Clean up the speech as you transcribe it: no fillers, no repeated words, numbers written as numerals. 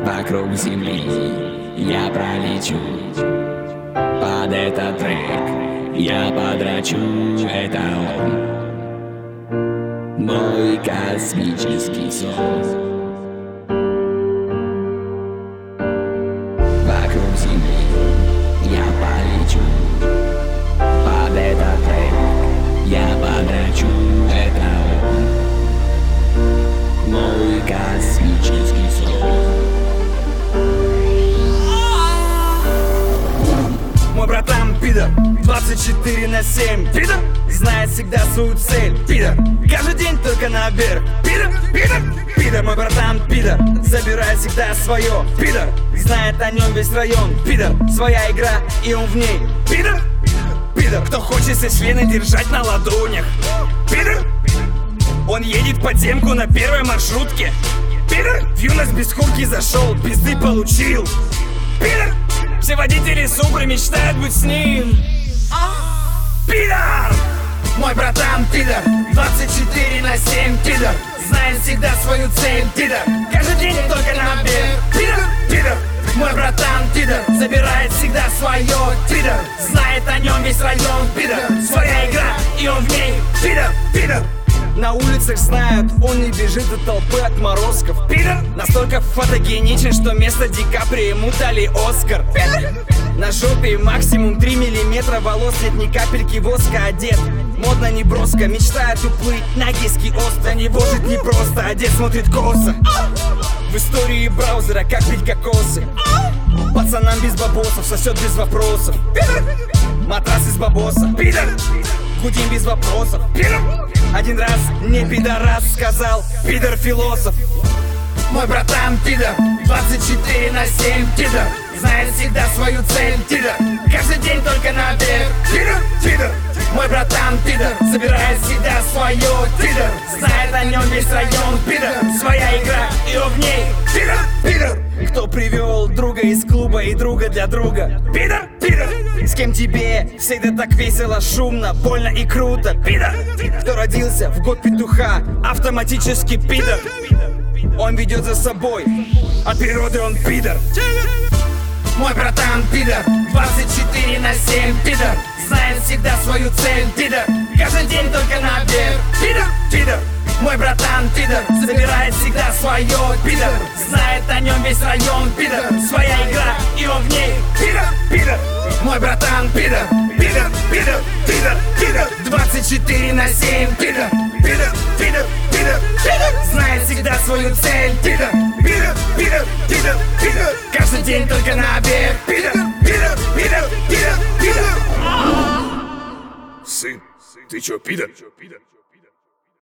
Вокруг земли я пролечу, под этот трек я подрачу. Это он, мой космический сон. Вокруг земли я полечу, под этот трек я подрачу. Это он, мой космический сон. Мой братан пидор, 24/7 пидор, знает всегда свою цель, пидор, каждый день только наверх, пидор, пидор, пидор. Мой братан пидор, забирает всегда свое, пидор, знает о нем весь район, пидор, своя игра и он в ней, пидор, пидор. Кто хочет все члены держать на ладонях, пидор, он едет в подземку на первой маршрутке, пидор, в юность без куртки зашел, пизды получил, пидор. Все водители Супры мечтают быть с ним. Пидор! Мой братан пидор, 24/7 пидор, знает всегда свою цель, пидор, каждый день только наверх, пидор, пидор. Мой братан пидор, забирает всегда свое, пидор, знает о нем весь район, пидор, своя игра и он в ней, пидор, пидор. На улицах знают, он не бежит от толпы отморозков, пидор. Настолько фотогеничен, что вместо Ди Каприо ему дали Оскар, пидор. На жопе максимум 3 миллиметра волос, нет ни капельки воска, одет модно не броско, мечтает уплыть на Гейский остров. Для него жить непросто, одет смотрит косо. В истории браузера как пить кокосы. Пацанам без бабосов сосет без вопросов, пидор. Матрас из бабоса, пидор. Гудим без вопросов, пидор. Один раз не пидорас сказал, пидор-философ. Мой братан пидор, 24/7 пидор, знает всегда свою цель, пидор, каждый день только наверх, пидор, пидор. Мой братан пидор, забирает всегда свое, пидор, знает о нем весь район, пидор, своя игра и он в ней, пидор, пидор. Кто привел друга из клуба и друга для друга, пидор, пидор. С кем тебе всегда так весело, шумно, больно и круто, пидор. Кто родился в год петуха, автоматически пидор. Он ведет за собой, от природы он пидор. Мой братан пидор, 24/7 пидор, знает всегда свою цель, пидор, каждый день только наверх, пидор, пидор. Мой братан пидор, забирает всегда свое, пидор, знает о нем весь район, пидор, своя игра и он в ней, пидор, пидор. Мой братан пидор, пидор, пидор, пидор, пидор, 24/7 пидор, пидор, пидор, пидор, пидор, знает всегда свою цель, пидор, пидор, пидор, пидор, пидор, каждый день только наверх, пидор, пидор, пидор, пидор, пидор. Сын, ты чё, пидор?